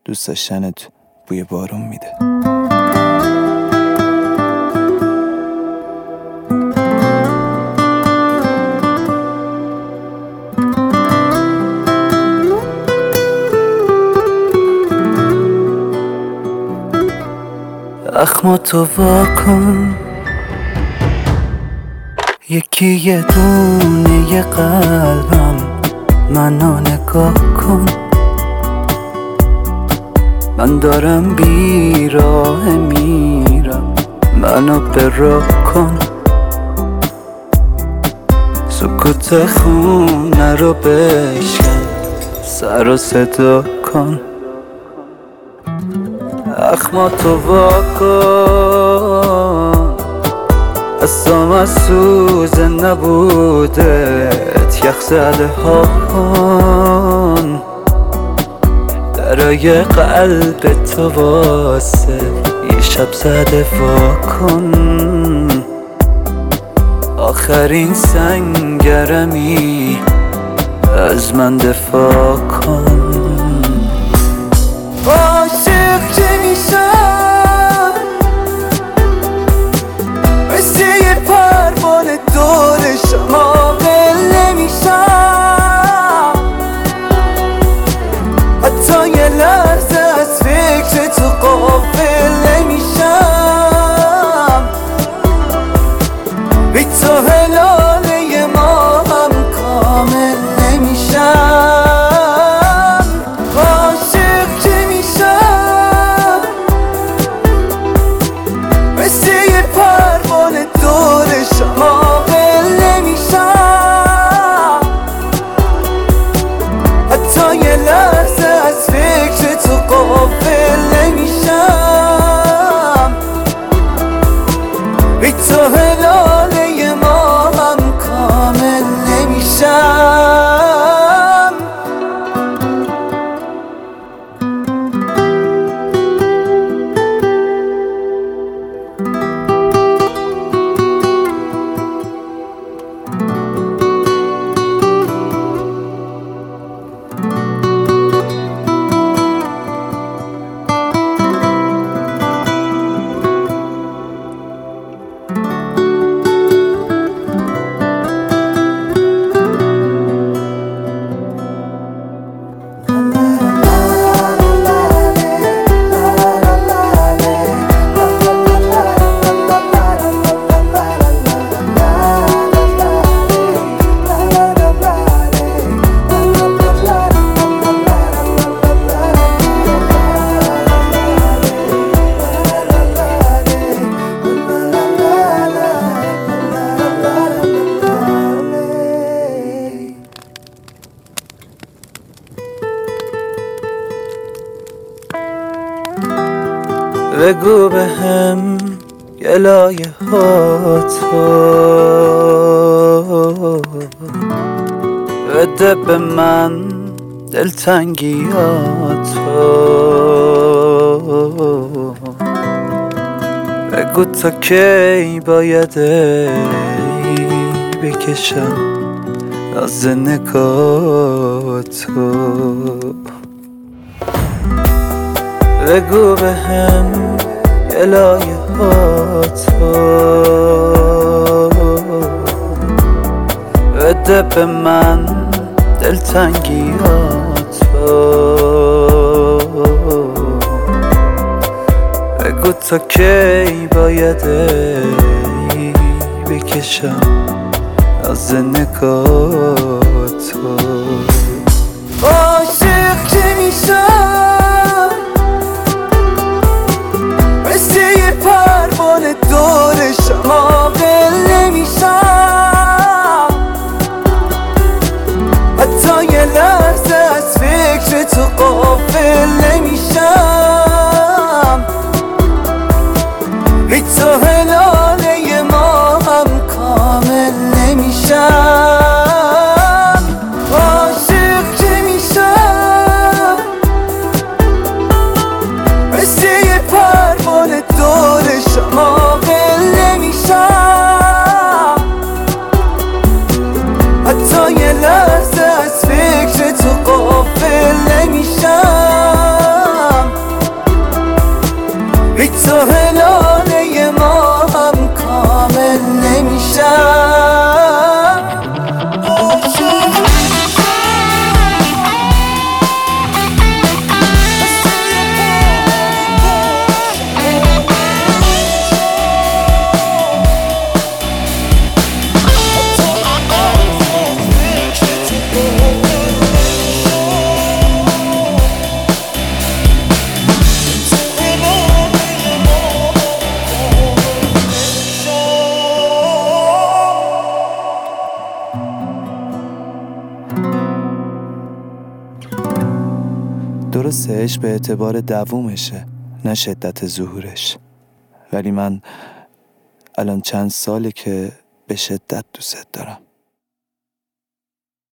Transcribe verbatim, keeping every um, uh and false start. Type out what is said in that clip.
دوست داشتنت بوی بارون میده. اخماتو واکن، یکی یه دونه ی قلبم، منو نگاه کن. من دارم بیراه میرم، منو به راه کن. سکوت خونه رو بشکن، سر و صدا کن. اخماتو واکن، اصام از سوز نبودت یخ زده ها کن. درای قلب تو واسه یه شب زده وا کن. آخرین سنگرمی از من دفاع کن. عاشق که میشم مثل یه پروانه دور شما قل نمیشم. حتی یه لحظه از فکر تو غافل نمیشم. بی تو هلاله ما هم کامل نمیشم. تو هلاله ما هم کامل نمیشم. بگو به هم یه لایه ها تو، بده به من دلتنگی ها تو. بگو تا کی باید بکشم از نگاه تو. بگو به هم یه لایه ها تو، بده به من دلتنگی ها تو. بگو تا کی باید بکشم از نگاه تو. عاشق که میشم مثل یه پروانه دور شما قل نمیشم. حتی یه لحظه از فکر تو غافل نمیشم. بی تو هلاله ما هم کامل نمیشم. تو هلانه ما هم کامل نمیشم. درسته عشق به اعتبار دوومشه نه شدت ظهورش، ولی من الان چند ساله که به شدت دوست دارم.